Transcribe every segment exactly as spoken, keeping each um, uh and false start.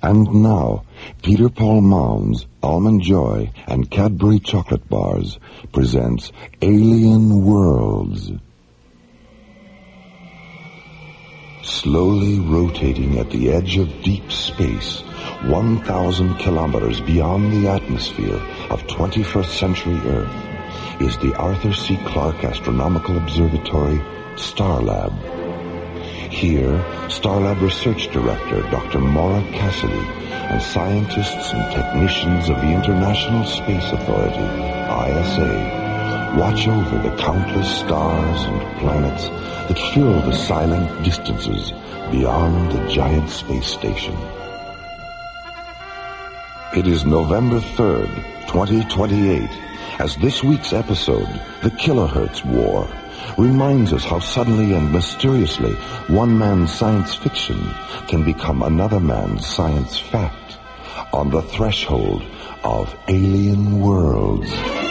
And now, Peter Paul Mounds, Almond Joy, and Cadbury Chocolate Bars presents Alien Worlds. Slowly rotating at the edge of deep space, one thousand kilometers beyond the atmosphere of twenty-first century Earth, is the Arthur C. Clarke Astronomical Observatory, Starlab. Here, Starlab Research Director Doctor Maura Cassidy and scientists and technicians of the International Space Authority, I S A, watch over the countless stars and planets that fill the silent distances beyond the giant space station. It is November third, twenty twenty-eight, as this week's episode, The Kilohertz War, reminds us how suddenly and mysteriously one man's science fiction can become another man's science fact on the threshold of Alien Worlds.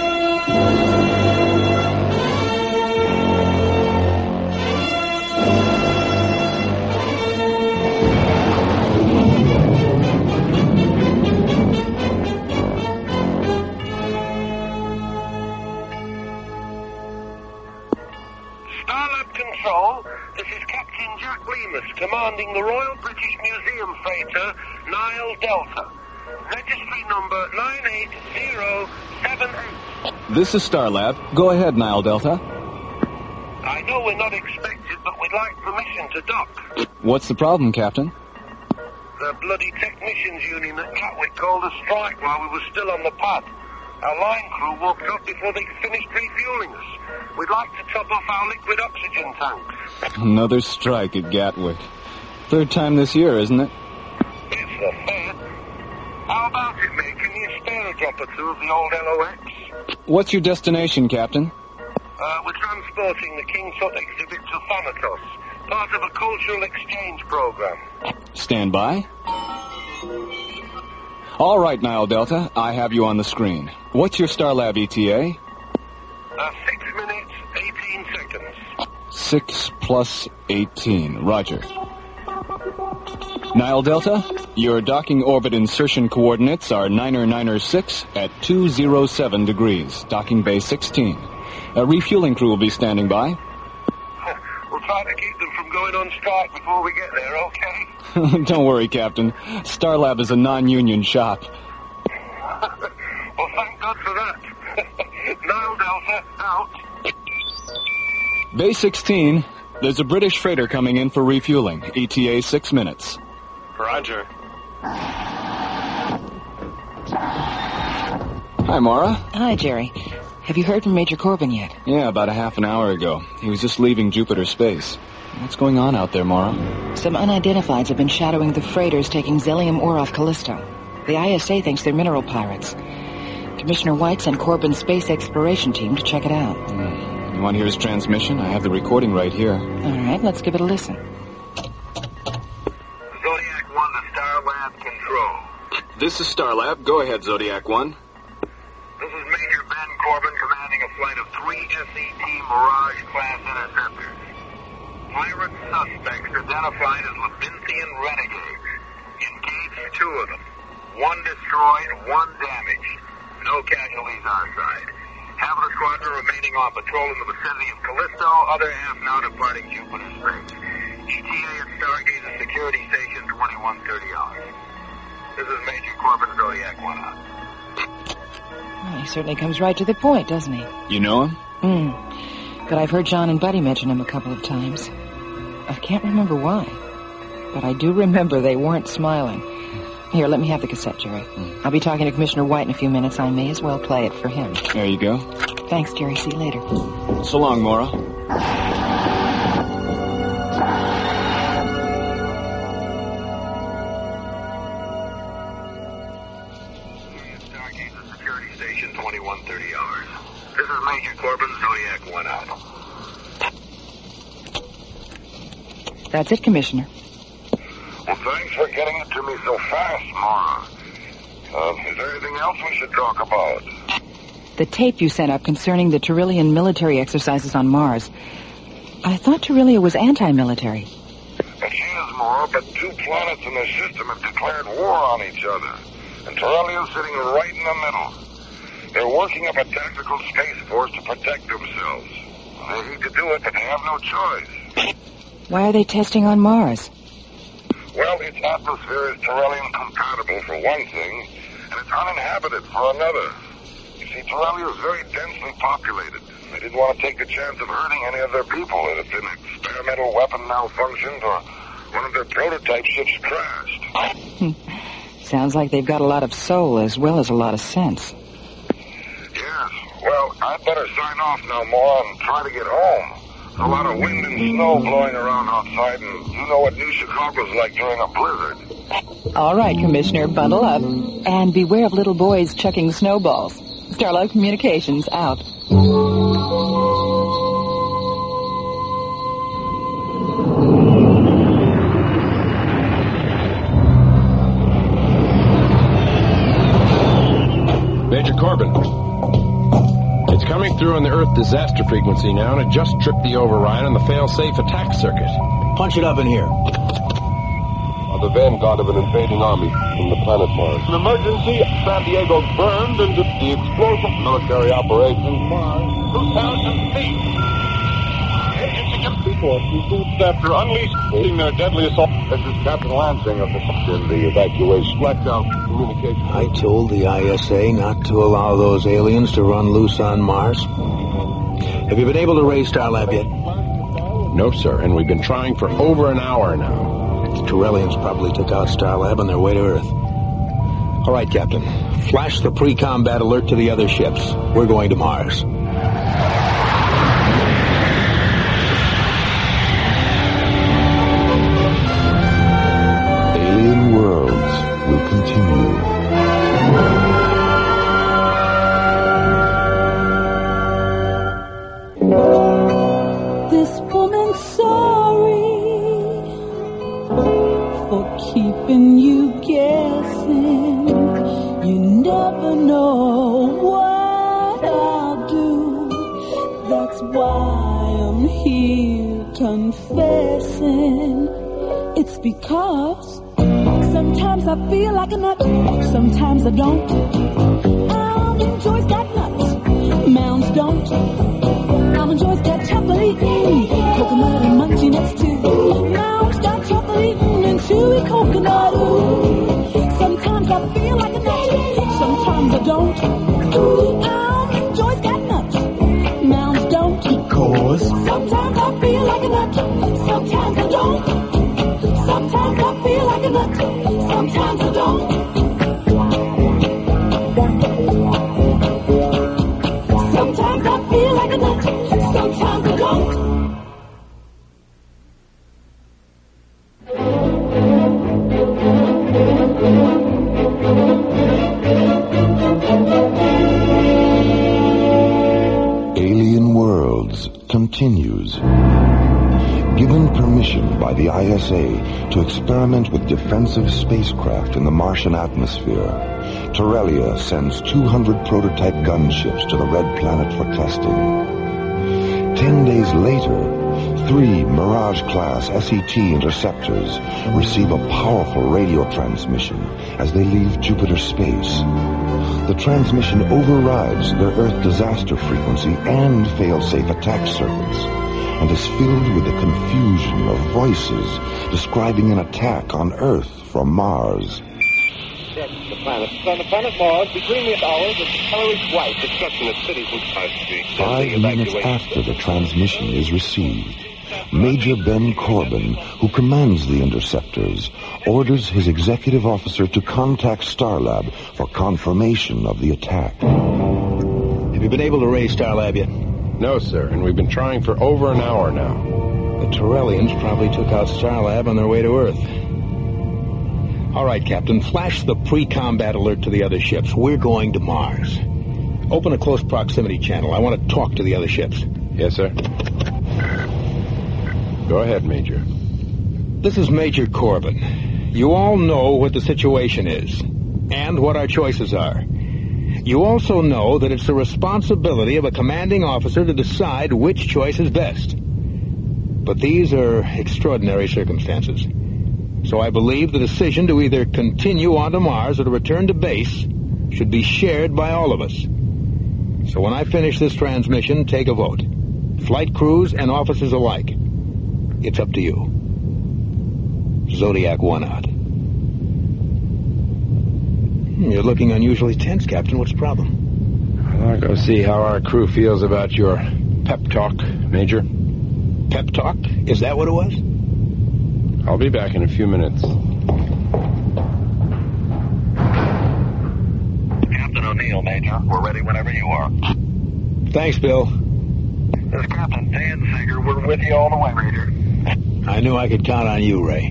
Commanding the Royal British Museum freighter Nile Delta. Registry number nine eight zero seven eight. This is Starlab. Go ahead, Nile Delta. I know we're not expected, but we'd like permission to dock. What's the problem, Captain? The bloody technicians union at Gatwick called a strike while we were still on the pad. Our line crew walked up before they finished refueling us. We'd like to top off our liquid oxygen tanks. Another strike at Gatwick. Third time this year, isn't it? It's the third. How about it, mate? Can you spare a drop or two of the old L O X? What's your destination, Captain? Uh, we're transporting the King Tut exhibit to Thanatos, part of a cultural exchange program. Stand by. All right, Nile Delta, I have you on the screen. What's your Starlab E T A? Uh, six minutes, eighteen seconds. Six plus eighteen. Roger. Nile Delta, your docking orbit insertion coordinates are niner niner six at two oh seven degrees, docking bay sixteen. A refueling crew will be standing by. We'll try to keep them from going on strike before we get there, okay? Don't worry, Captain. Starlab is a non-union shop. Well, thank God for that. Nile Delta, out. Bay sixteen, there's a British freighter coming in for refueling. E T A six minutes. Roger. Hi, Maura. Hi, Jerry. Have you heard from Major Corbin yet? Yeah, about a half an hour ago. He was just leaving Jupiter space. What's going on out there, Maura? Some unidentifieds have been shadowing the freighters taking Zelium ore off Callisto. The I S A thinks they're mineral pirates. Commissioner White sent Corbin's space exploration team to check it out. Mm. You want to hear his transmission? I have the recording right here. All right, let's give it a listen. Zodiac one to Starlab Control. This is Starlab. Go ahead, Zodiac one. This is Major Ben Corbin commanding a flight of three S E T Mirage-class interceptors. Pirate suspects identified as Labinthian renegades. Engaged two of them. One destroyed, one damaged. No casualties our side. Half of the squadron remaining on patrol in the vicinity of Callisto, other half now departing Jupiter space. E T A at Stargazer Security Station twenty-one thirty hours. This is Major Corbin, Zodiac one out. Well, he certainly comes right to the point, doesn't he? You know him? Hmm. But I've heard John and Buddy mention him a couple of times. I can't remember why. But I do remember they weren't smiling. Here, let me have the cassette, Jerry. Mm. I'll be talking to Commissioner White in a few minutes. I may as well play it for him. There you go. Thanks, Jerry. See you later. So long, Maura. Stargazer Security Station, twenty-one thirty hours. This is Major Corbin, Zodiac one out. That's it, Commissioner. Well, thanks for getting it to me so fast, Maura. Uh, is there anything else we should talk about? The tape you sent up concerning the Tyrillian military exercises on Mars. I thought Tyrillia was anti-military. But she is more, but two planets in their system have declared war on each other. And Torellia's sitting right in the middle. They're working up a tactical space force to protect themselves. They hate to do it, but they have no choice. Why are they testing on Mars? Well, its atmosphere is Torellian compatible for one thing, and it's uninhabited for another. You see, Torellia is very densely populated. They didn't want to take the chance of hurting any of their people if an experimental weapon malfunctioned or one of their prototype ships crashed. Sounds like they've got a lot of soul as well as a lot of sense. Yes. Well, I'd better sign off now, Maura, and try to get home. A lot of wind and snow blowing around outside, and you know what New Chicago's like during a blizzard. All right, Commissioner, bundle up. And beware of little boys chucking snowballs. Starlight Communications, out. Major Corbin. It's coming through on the Earth disaster frequency now, and it just tripped the override on the fail-safe attack circuit. Punch it up in here. The vanguard of an invading army from the planet Mars. An emergency. San Diego burned into the explosive military operation Mars. two thousand feet. After unleashing their deadly assault. This is Captain Lansing of the in the evacuation. Blackout communication. I told the I S A not to allow those aliens to run loose on Mars. Have you been able to raise Starlab yet? No, sir, and we've been trying for over an hour now. The Torellians probably took out Starlab on their way to Earth. All right, Captain. Flash the pre-combat alert to the other ships. We're going to Mars. Alien Worlds will continue. This woman's sorry for keeping you guessing. You never know what I'll do. That's why I'm here confessing. It's because sometimes I feel like a nut, sometimes I don't. Almond Joy's got nuts, Mounds don't. Almond Joy's got chocolate eating, coconut and munchy nuts too. Mounds got chocolate eating and chewy coconut. Ooh. Sometimes I feel like a nut, sometimes I don't. Almond Joy's got nuts, Mounds don't. Because sometimes I feel like a nut, sometimes I don't. Sometimes I feel like a nut, sometimes I don't. Sometimes I feel like a nut, sometimes I don't. Alien Worlds continues. Given permission by the I S A to experiment with defensive spacecraft in the Martian atmosphere, Torellia sends two hundred prototype gunships to the Red Planet for testing. Ten days later, three Mirage-class S E T interceptors receive a powerful radio transmission as they leave Jupiter space. The transmission overrides their Earth disaster frequency and fail-safe attack circuits, and is filled with a confusion of voices describing an attack on Earth from Mars. Yes, the planet. On the planet Mars, between the hours of color is white. Destruction of cities and streets. Five minutes after the transmission is received, Major Ben Corbin, who commands the interceptors, orders his executive officer to contact Starlab for confirmation of the attack. Have you been able to raise Starlab yet? No, sir, and we've been trying for over an hour now. The Torellians probably took out Starlab on their way to Earth. All right, Captain, flash the pre-combat alert to the other ships. We're going to Mars. Open a close proximity channel. I want to talk to the other ships. Yes, sir. Go ahead, Major. This is Major Corbin. You all know what the situation is, and what our choices are. You also know that it's the responsibility of a commanding officer to decide which choice is best. But these are extraordinary circumstances. So I believe the decision to either continue on to Mars or to return to base should be shared by all of us. So when I finish this transmission, take a vote. Flight crews and officers alike. It's up to you. Zodiac one out. You're looking unusually tense, Captain. What's the problem? I'll go see how our crew feels about your pep talk, Major. Pep talk? Is that what it was? I'll be back in a few minutes. Captain O'Neill, Major. We're ready whenever you are. Thanks, Bill. This is Captain Dan Sager. We're with you all the way, Major. I knew I could count on you, Ray.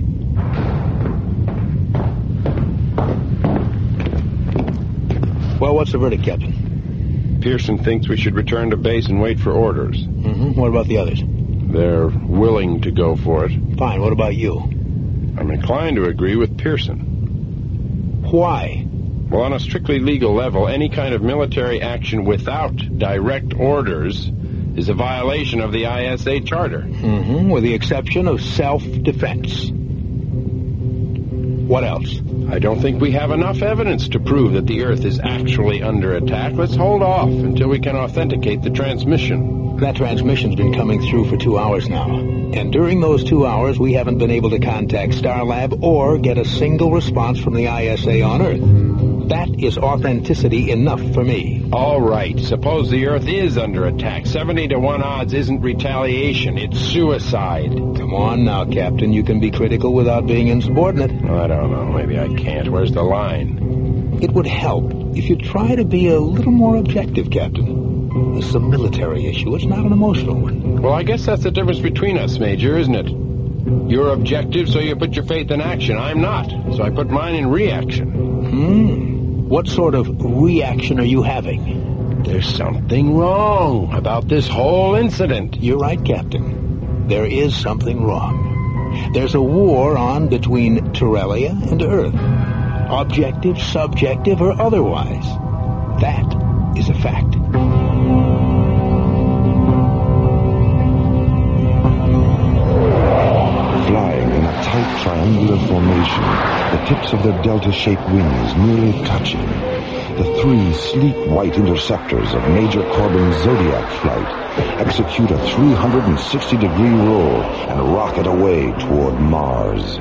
Well, what's the verdict, Captain? Pearson thinks we should return to base and wait for orders. Mm-hmm. What about the others? They're willing to go for it. Fine. What about you? I'm inclined to agree with Pearson. Why? Well, on a strictly legal level, any kind of military action without direct orders is a violation of the I S A Charter. Mm-hmm. With the exception of self-defense. What else? I don't think we have enough evidence to prove that the Earth is actually under attack. Let's hold off until we can authenticate the transmission. That transmission's been coming through for two hours now. And during those two hours, we haven't been able to contact Starlab or get a single response from the I S A on Earth. That is authenticity enough for me. All right. Suppose the Earth is under attack. seventy to one odds isn't retaliation. It's suicide. Come on now, Captain. You can be critical without being insubordinate. I don't know. Maybe I can't. Where's the line? It would help if you try to be a little more objective, Captain. This is a military issue. It's not an emotional one. Well, I guess that's the difference between us, Major, isn't it? You're objective, so you put your faith in action. I'm not, so I put mine in reaction. Hmm. What sort of reaction are you having? There's something wrong about this whole incident. You're right, Captain. There is something wrong. There's a war on between Torellia and Earth. Objective, subjective, or otherwise. That is a fact. Flying in a tight triangular formation, the tips of their delta-shaped wings nearly touching, the three sleek white interceptors of Major Corbin's Zodiac flight execute a three hundred sixty degree roll and rocket away toward Mars.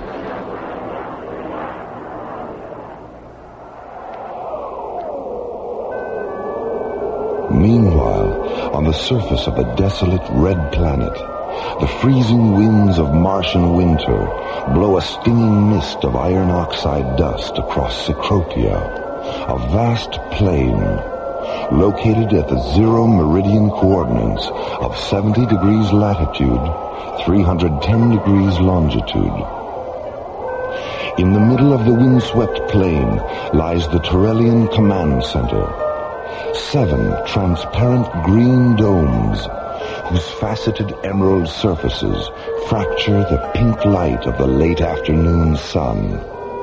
Meanwhile, on the surface of a desolate red planet, the freezing winds of Martian winter blow a stinging mist of iron oxide dust across Cecropia, a vast plain located at the zero meridian coordinates of seventy degrees latitude, three hundred ten degrees longitude. In the middle of the windswept plain lies the Torellian Command Center. Seven transparent green domes whose faceted emerald surfaces fracture the pink light of the late afternoon sun.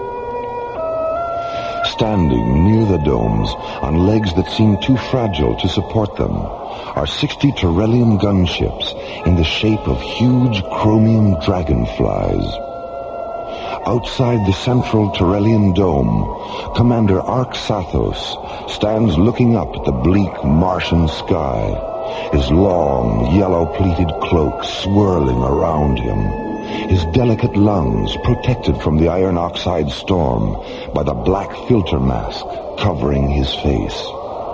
Standing near the domes, on legs that seem too fragile to support them, are sixty Torellian gunships in the shape of huge chromium dragonflies. Outside the central Torellian dome, Commander Ark Sathos stands looking up at the bleak Martian sky, his long, yellow-pleated cloak swirling around him, his delicate lungs protected from the iron oxide storm by the black filter mask covering his face.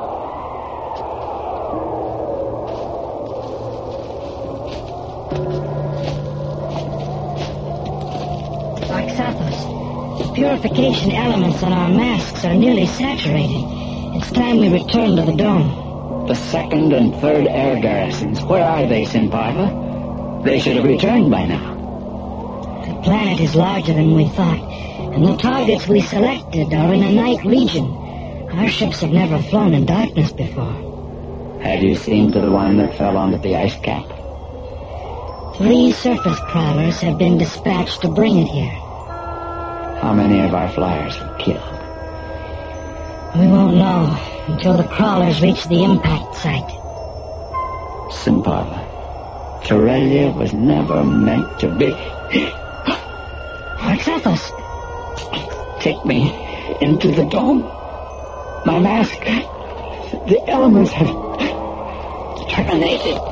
Purification elements on our masks are nearly saturated. It's time we return to the dome. The second and third air garrisons, where are they, Sinparva? They should have returned by now. The planet is larger than we thought, and the targets we selected are in a night region. Our ships have never flown in darkness before. Have you seen to the one that fell onto the ice cap? Three surface crawlers have been dispatched to bring it here. How many of our flyers were killed? We won't know until the crawlers reach the impact site. Sinparva, Corellia was never meant to be. What's Ethos? Take me into the dome. My mask. The elements have terminated.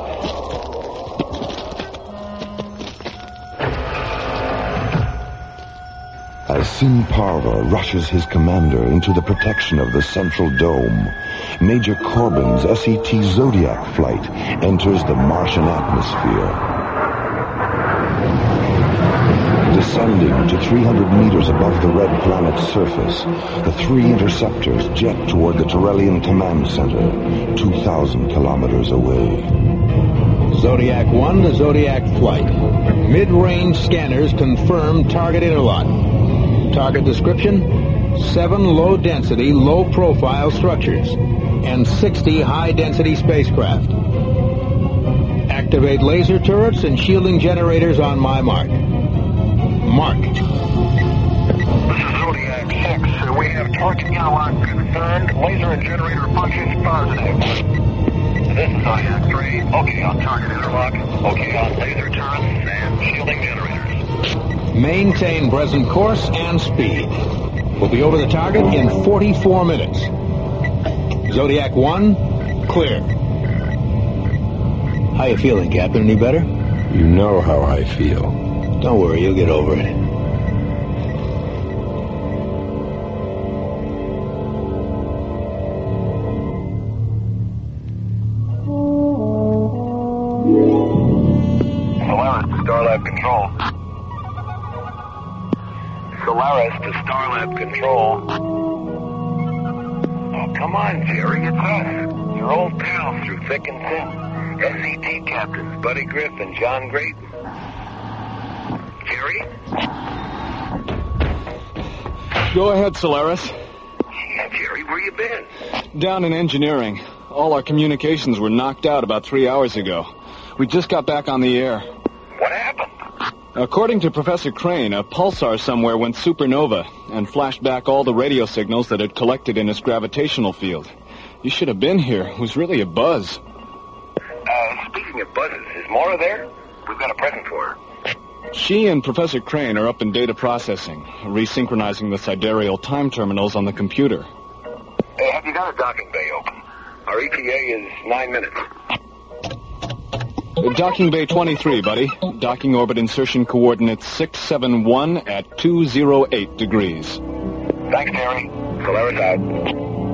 As Sin Parva rushes his commander into the protection of the central dome, Major Corbin's S E T Zodiac flight enters the Martian atmosphere. Descending to three hundred meters above the red planet's surface, the three interceptors jet toward the Turellian Command Center, two thousand kilometers away. Zodiac one to Zodiac flight. Mid-range scanners confirm target interlock. Target description: seven low-density, low-profile structures and sixty high-density spacecraft. Activate laser turrets and shielding generators on my mark. Mark. This is Zodiac six. Uh, we have target interlock confirmed. Laser and generator functions positive. This is Zodiac three. Okay on target interlock. Okay on laser turrets and shielding generators. Maintain present course and speed. We'll be over the target in forty-four minutes. Zodiac one, clear. How you feeling, Captain? Any better? You know how I feel. Don't worry, you'll get over it. Solaris to Starlab Control. Solaris to Starlab Control. Oh, come on, Jerry, it's us. Your old pals through thick and thin. S E T captains Buddy Griff and John Grayton. Jerry? Go ahead, Solaris. Yeah, Jerry, where you been? Down in engineering. All our communications were knocked out about three hours ago. We just got back on the air. What happened? According to Professor Crane, a pulsar somewhere went supernova and flashed back all the radio signals that had collected in its gravitational field. You should have been here. It was really a buzz. Uh, speaking of buzzes, is Maura there? We've got a present for her. She and Professor Crane are up in data processing, resynchronizing the sidereal time terminals on the computer. Hey, have you got a docking bay open? Our E T A is nine minutes. Docking bay twenty-three, buddy. Docking orbit insertion coordinates six seven one at two oh eight degrees. Thanks, Terry. Solaris out.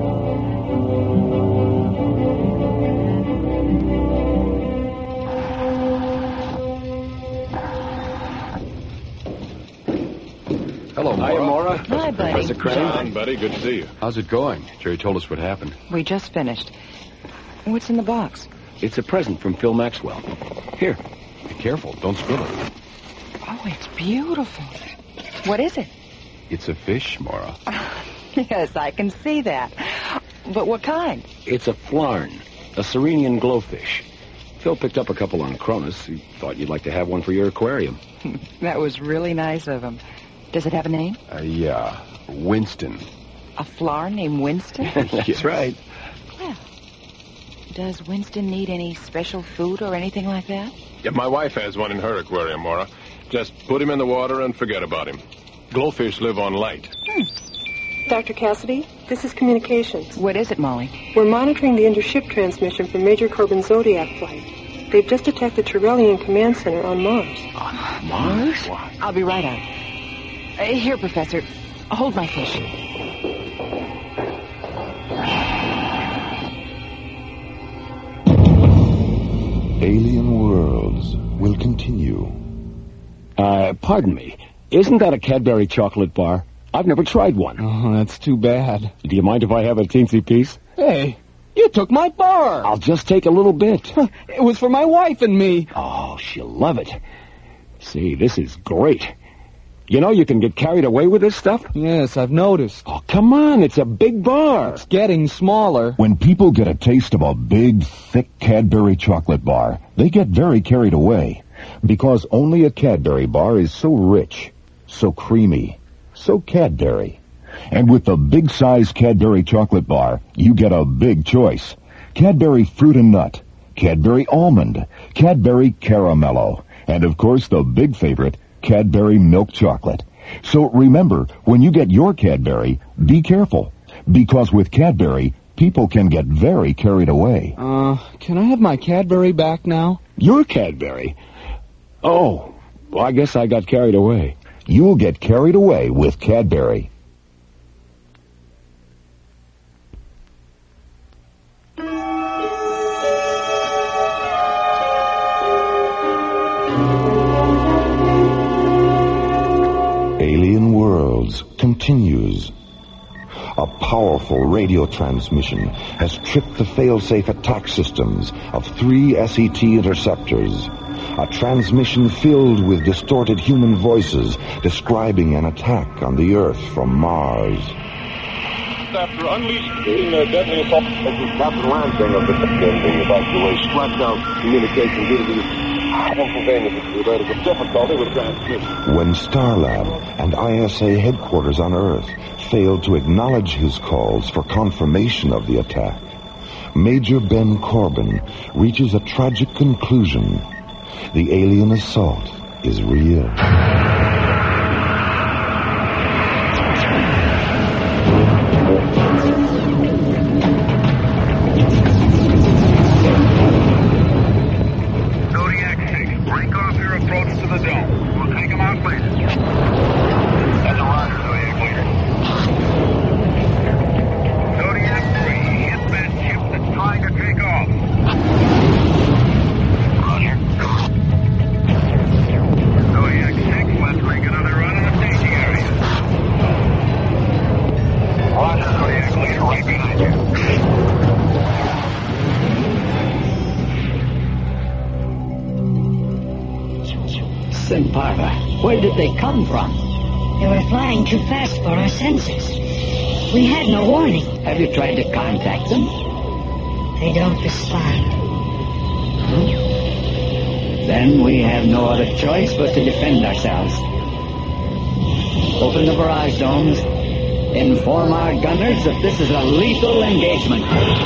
Hello, Maura. Hiya, Maura. Hi, buddy. Professor Crane. John, buddy, good to see you. How's it going? Jerry told us what happened. We just finished. What's in the box? It's a present from Phil Maxwell. Here, be careful. Don't spill it. Oh, it's beautiful. What is it? It's a fish, Maura. Yes, I can see that. But what kind? It's a flarn, a Serenian glowfish. Phil picked up a couple on Cronus. He thought you'd like to have one for your aquarium. That was really nice of him. Does it have a name? Uh, yeah, Winston. A flower named Winston? That's right. Well, does Winston need any special food or anything like that? Yeah, my wife has one in her aquarium, Maura. Just put him in the water and forget about him. Glowfish live on light. Hmm. Doctor Cassidy, this is communications. What is it, Molly? We're monitoring the intership transmission from Major Corbin's Zodiac flight. They've just attacked the Turellian Command Center on Mars. On Mars? I'll be right out. Uh, here, Professor. Hold my fish. Alien Worlds will continue. Uh, pardon me. Isn't that a Cadbury chocolate bar? I've never tried one. Oh, that's too bad. Do you mind if I have a teensy piece? Hey, you took my bar. I'll just take a little bit. It was for my wife and me. Oh, she'll love it. See, this is great. You know you can get carried away with this stuff? Yes, I've noticed. Oh, come on, it's a big bar. It's getting smaller. When people get a taste of a big, thick Cadbury chocolate bar, they get very carried away. Because only a Cadbury bar is so rich, so creamy, so Cadbury. And with the big-size Cadbury chocolate bar, you get a big choice. Cadbury Fruit and Nut, Cadbury Almond, Cadbury Caramello, and of course the big favorite, Cadbury Milk Chocolate. So remember, when you get your Cadbury, be careful, because with Cadbury, people can get very carried away. Uh, can I have my Cadbury back now? Your Cadbury? Oh, well, I guess I got carried away. You'll get carried away with Cadbury. Alien Worlds continues. A powerful radio transmission has tripped the fail-safe attack systems of three S E T interceptors. A transmission filled with distorted human voices describing an attack on the Earth from Mars. After unleashing their deadly assault, this is Captain Lansing of the ending evacuation. Flat down communication due to the inconvenience of difficulty with transmission. When Starlab and I S A headquarters on Earth failed to acknowledge his calls for confirmation of the attack, Major Ben Corbin reaches a tragic conclusion. The alien assault is real. Where did they come from? They were flying too fast for our senses. We had no warning. Have you tried to contact them? They don't respond. Hmm? Then we have no other choice but to defend ourselves. Open the barrage domes. Inform our gunners that this is a lethal engagement.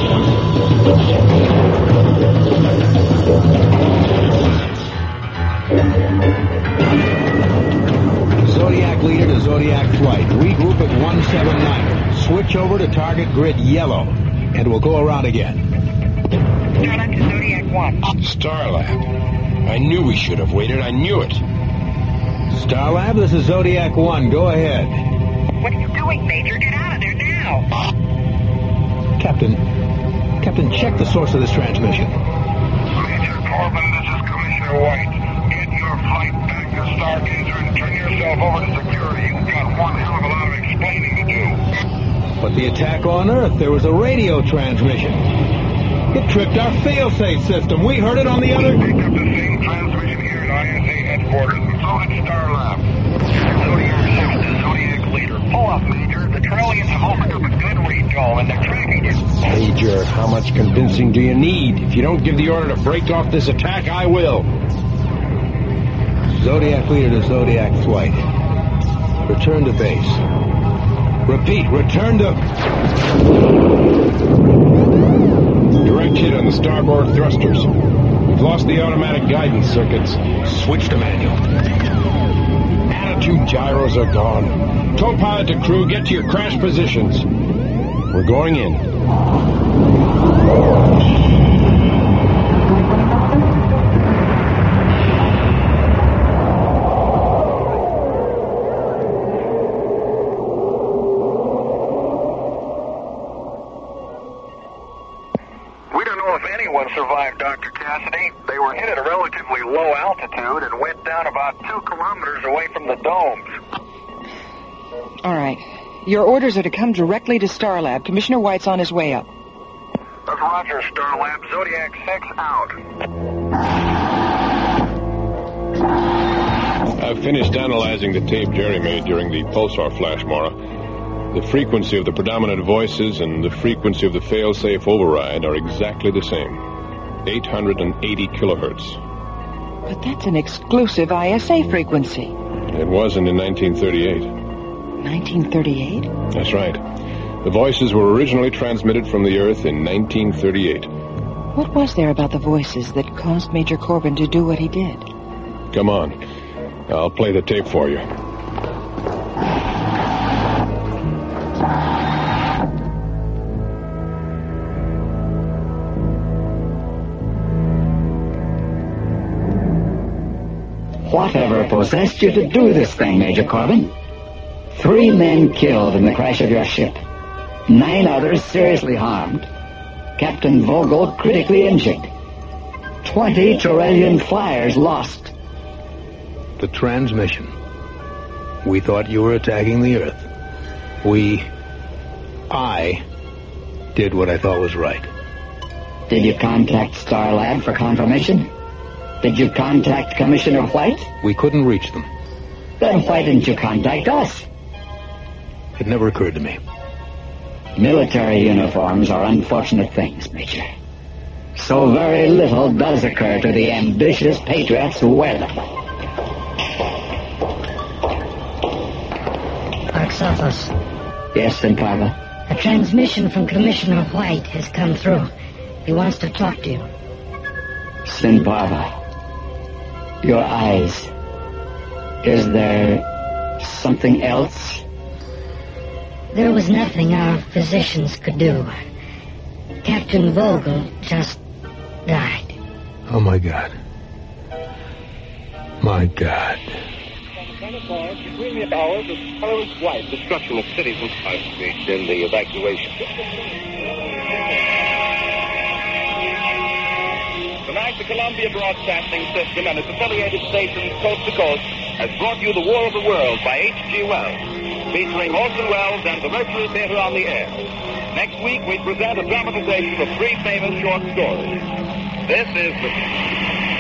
Zodiac leader to Zodiac flight. Regroup at one seven nine. Switch over to target grid yellow, and we'll go around again. Starlab to Zodiac one. Starlab. I knew we should have waited. I knew it. Starlab, this is Zodiac one. Go ahead. What are you doing, Major? Get out of there now. Captain, Captain, check the source of this transmission. Major Corbin, this is Commissioner White. Get your flight back to Stargazer and turn yourself over to security. You've got one hell of a lot of explaining to do. But the attack on Earth, there was a radio transmission. It tripped our fail-safe system. We heard it on the other... We picked up the same transmission here at I S A headquarters, and so did Starlab. Zodiac six to Zodiac leader. Pull up, Major. The Trellians have opened up a good recall, and they're tracking you. Major, how much convincing do you need? If you don't give the order to break off this attack, I will. Zodiac leader to Zodiac flight. Return to base. Repeat, return to... Direct hit on the starboard thrusters. We've lost the automatic guidance circuits. Switch to manual. Attitude gyros are gone. Co-pilot to crew, get to your crash positions. We're going in. Survived, Doctor Cassidy. They were hit at a relatively low altitude and went down about two kilometers away from the domes. All right. Your orders are to come directly to Starlab. Commissioner White's on his way up. That's Roger, Starlab. Zodiac six out. I've finished analyzing the tape Jerry made during the pulsar flash, Mora. The frequency of the predominant voices and the frequency of the fail-safe override are exactly the same. eight hundred eighty kilohertz. But that's an exclusive I S A frequency. It wasn't in nineteen thirty-eight. nineteen thirty-eight? That's right. The voices were originally transmitted from the Earth in nineteen thirty-eight. What was there about the voices that caused Major Corbin to do what he did? Come on. I'll play the tape for you. Whatever possessed you to do this thing, Major Corbin? Three men killed in the crash of your ship. Nine others seriously harmed. Captain Vogel critically injured. Twenty Turellian flyers lost. The transmission. We thought you were attacking the Earth. We... I did what I thought was right. Did you contact Starlab for confirmation? Did you contact Commissioner White? We couldn't reach them. Then why didn't you contact us? It never occurred to me. Military uniforms are unfortunate things, Major. So very little does occur to the ambitious patriots who wear them. Arxathos. Yes, Sinparva? A transmission from Commissioner White has come through. He wants to talk to you. Sinparva. Your eyes. Is there something else? There was nothing our physicians could do. Captain Vogel just died. Oh, my God. My God. Between the hours of tolerance wide destruction of cities and countries in the evacuation. Tonight, the Columbia Broadcasting System and its affiliated stations coast to coast has brought you The War of the World by H G Wells, featuring Orson Welles and the Mercury Theater on the air. Next week, we present a dramatization of three famous short stories. This is the...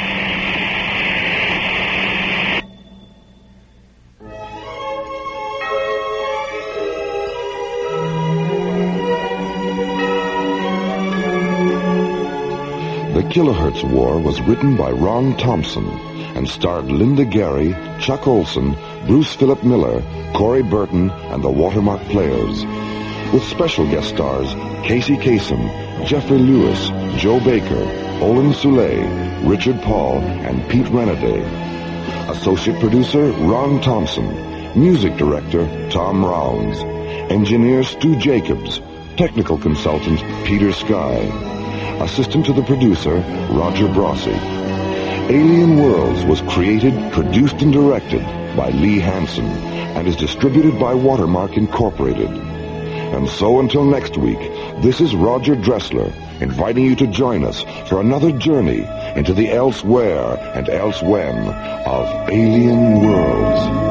The Kilohertz War was written by Ron Thompson and starred Linda Gary, Chuck Olson, Bruce Philip Miller, Corey Burton, and the Watermark Players. With special guest stars Casey Kasem, Jeffrey Lewis, Joe Baker, Olin Soule, Richard Paul, and Pete Renaday. Associate producer Ron Thompson. Music director Tom Rounds. Engineer Stu Jacobs. Technical consultant Peter Sky. Assistant to the producer, Roger Brossi. Alien Worlds was created, produced, and directed by Lee Hansen and is distributed by Watermark Incorporated. And so until next week, this is Roger Dressler inviting you to join us for another journey into the elsewhere and elsewhen of Alien Worlds.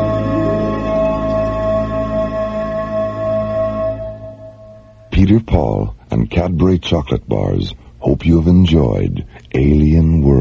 Peter Paul and Cadbury Chocolate Bars hope you have enjoyed Alien Worlds.